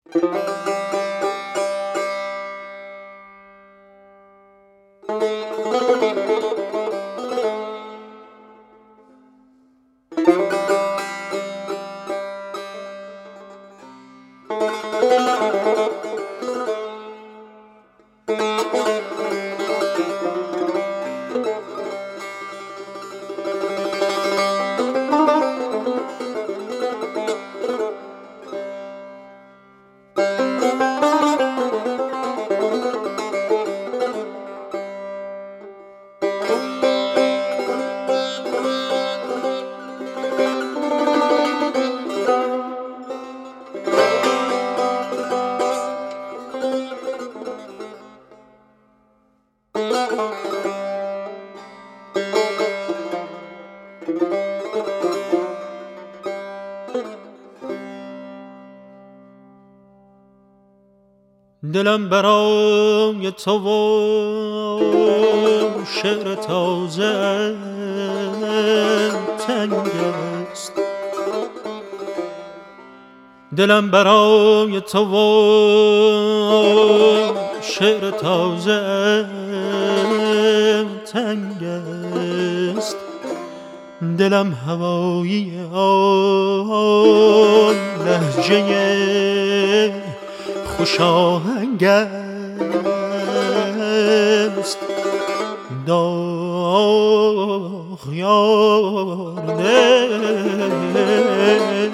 دلم برای تو و شعر تازه تنگ است. دلم برای تو و شعر تازه تنگ است. دلم هوایی آن لهجه خوش آهنگ است. داغ یار دل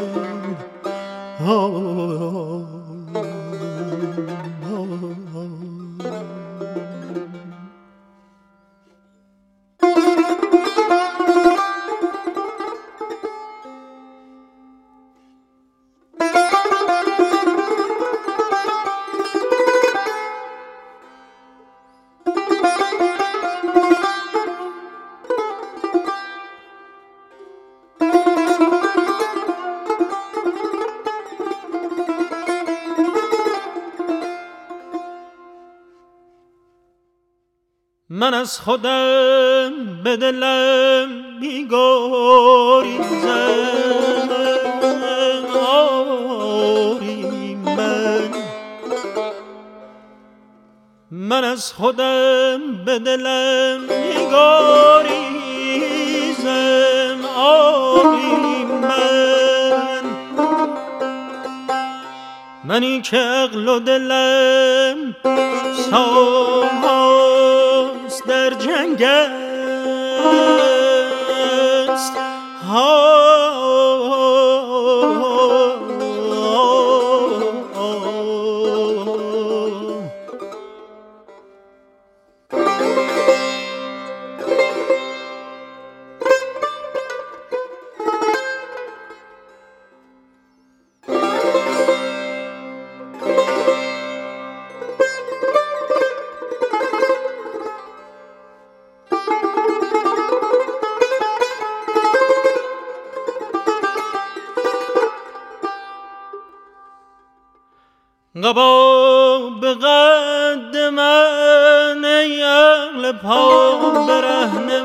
من از خودم به دلم می‌گریزم. آری من از خودم به دلم می‌گریزم. آری منی که عقل و دلم سالهاست در جنگ است. قبا به قد من ای عقل پا برهنه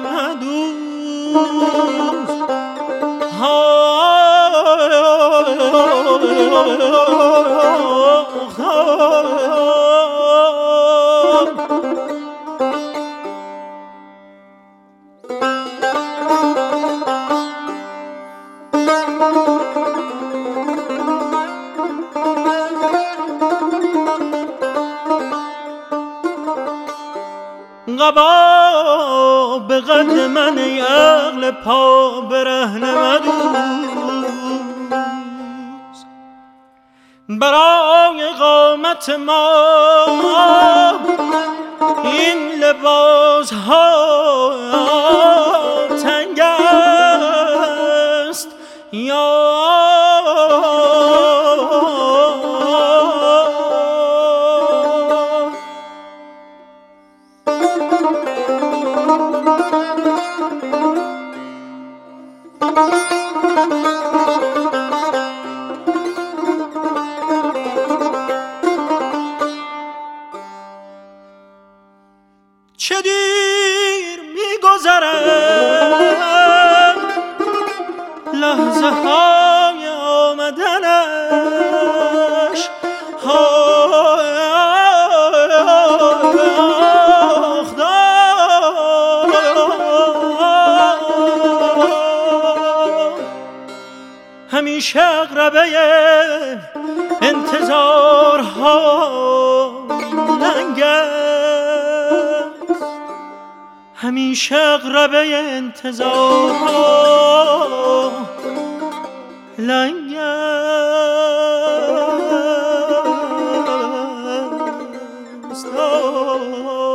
مدوز. قبا به قد من ای عقل پا برهنه مدوز. برای قامت ما این لباس ها تنگ است. یا چه دیر می‌گذرد همیشه اقربه انتظارها لنگ است، همیشه اقربه انتظارها لنگ است.